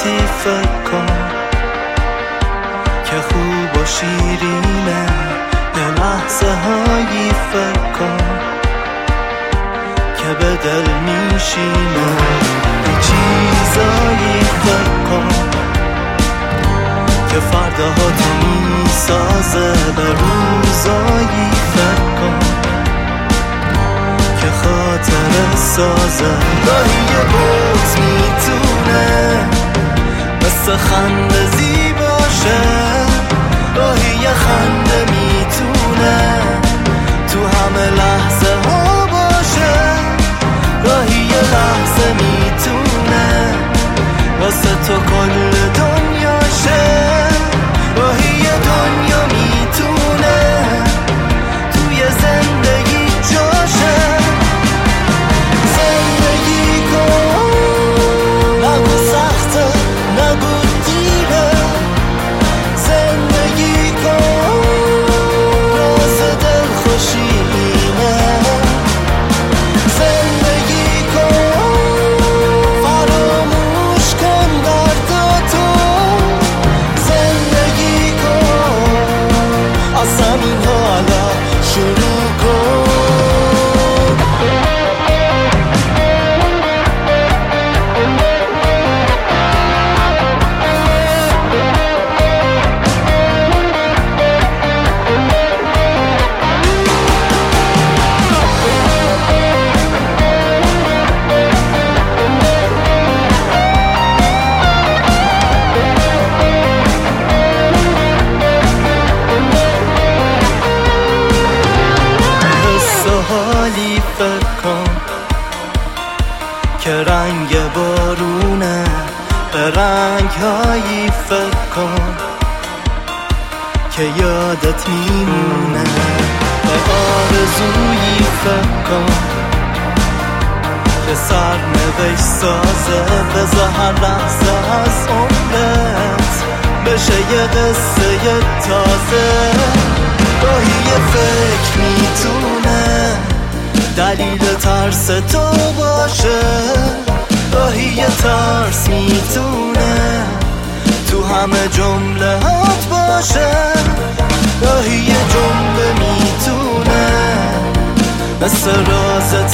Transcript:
وقتی فکر کن که خوب و شیرینه، یه لحظه هایی فکر کن که به دل میشینه، یه چیزایی فکر کن که فرداها تو میسازه، به روزایی فکر کن که خاطره سازه. گاهی یه بغض میتونه مثل خنده زیباشه، گاهی یه خنده میتونه تو همه لحظه ها باشه، گاهی یه لحظه میتونه واسه تو کل دنیاشه، گاهی یه دنیا میتونه توی زندگی جاشه. زندگی کن، نگو سخته نگو دیره، زندگی کن راز دل خوشینه، زندگی کن فراموش کن درداتو، زندگی کن از همین حالا شروع کن. حالی فکر کن که رنگ بارونه، به رنگ هایی فکر کن که یادت میمونه، به آرزویی فکر کن که سرنوشت سازه، بذار هر لحظه از عمرت بشه یه قصه تازه. گاهی یه فکر میتونه دلیل ترس تو باشه، گاهی یه ترس میتونه تو همه جمله هات باشه، گاهی یه جمله میتونه مثل راز